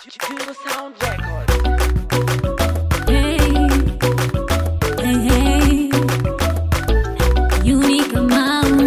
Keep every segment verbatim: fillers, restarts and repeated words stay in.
Jingle Sound Records. Hey, hey, hey, unique amount.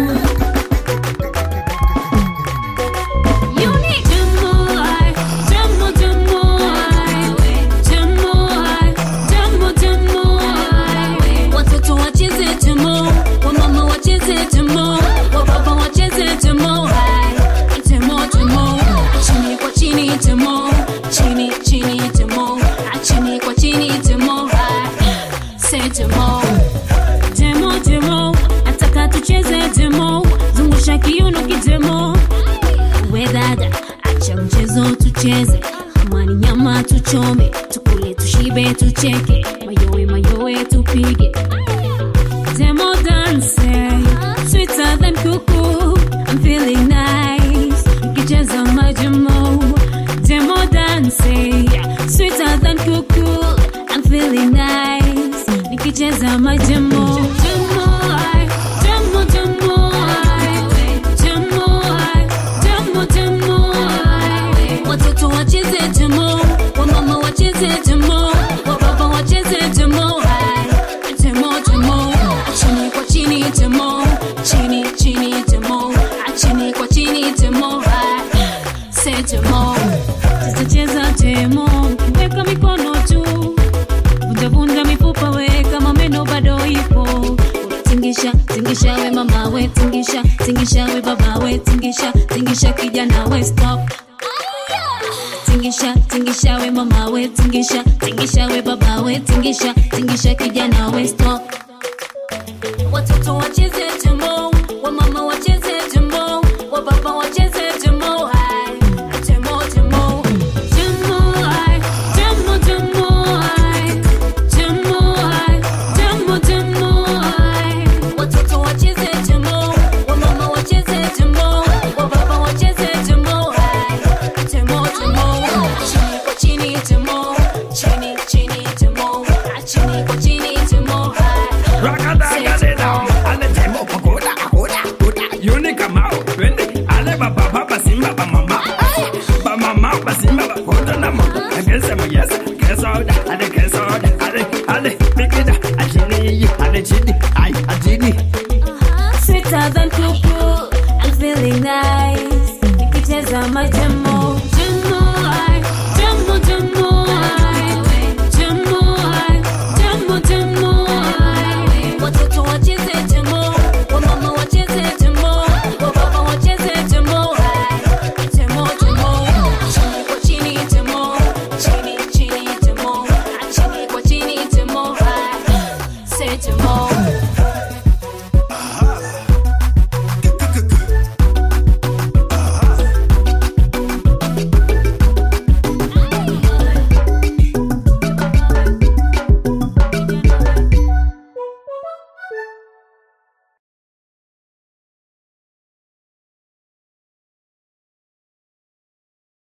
Unique. Jamoy, jamo, jamoy, jamoy, jamo, jamoy. Watoto wacheze jamo, wamama wacheze jamo, wababa wacheze jamo. Jamo, jamo, chini kwa chini jamo, chini chini jamo, chini kwa chini jamo. Say jamo, jamo, jamo, nataka tucheze jamo, zungusha kiuno kijemo. We dada, acha mchezo tucheze, amani nyama tuchome, tukule tushibe tucheke, mayowe mayowe tupige. Demo dance, sweeter than cuckoo, I'm feeling nice, nikicheza majamo. Demo dance, sweeter than cuckoo, I'm feeling nice, nikicheza majamo. Jamo, jamo, jamo, jamo, jamo, jamo. Watoto wacheze jamo, wamama wacheze jamo, wababa wacheze jamo. Jamo, jamo, chini kwa chini jamo, chini chini jamo, chini kwa chini jamo. Say jamo, tutacheza jamo, weka mikono juu, vunja vunja mifupa, weka mameno bado ipo. Tingisha, tingisha we mama we, tingisha, tingisha we baba we, tingisha, tingisha kijana we, stop. Tingisha, tingisha we mama we, tingisha, tingisha we baba we, tingisha, tingisha kijana we, stop. Watoto wacheze jamo, wamama wacheze jamo, wababa wacheze jamo. Jamo, jamo, jamo, jamo, jamo, jamo, jamo, jamo. Watoto wacheze jamo, wamama wacheze jamo, wababa wacheze jamo. Jamo, jamo, chini kwa chini jamo, chini chini jamo, chini kwa chini jamo. Rakadagadeda, ale jemo pagoda, agoda, agoda. Unique amount, twende. Ale baba baba simba ba mama, ba mama ba simba ba goda na mo. Kesa mo yes, kesa oda, ale kesa.